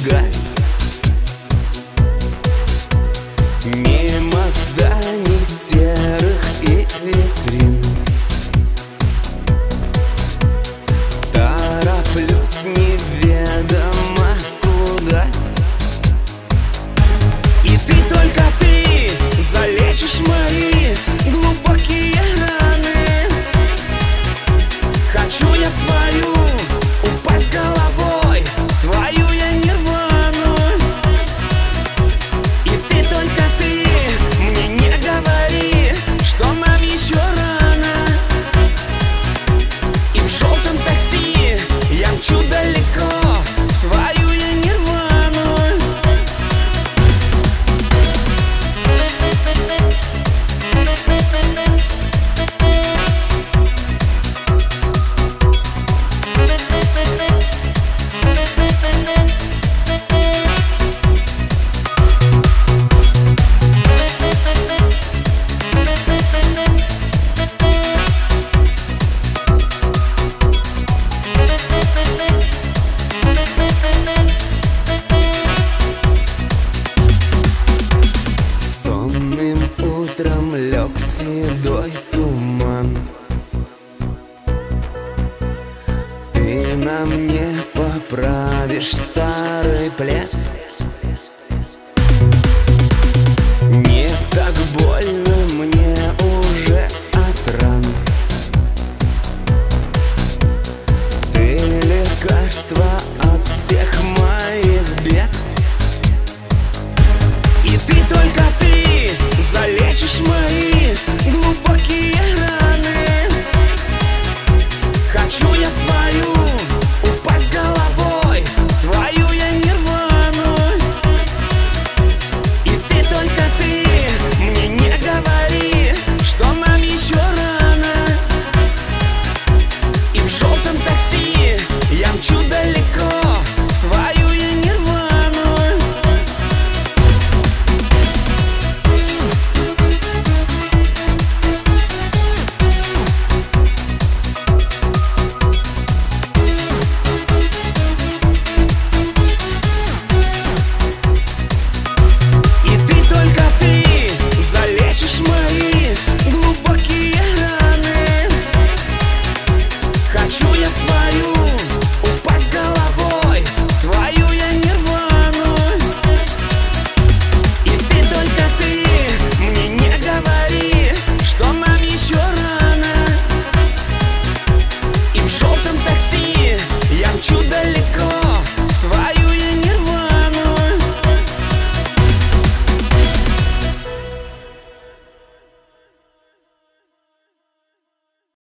шагай мимо зданий серых и витрин. Тороплюсь неведомо куда, и ты, только ты, залечишь мои глубокие раны. Хочу я в твою упасть головой, в твою я нирвану. И ты, только ты, мне не говори, что нам еще рано. И в желтом такси я мчу далеко, в твою я нирвану. Сонным утром лег седой туман. Ты на мне поправишь старый плед.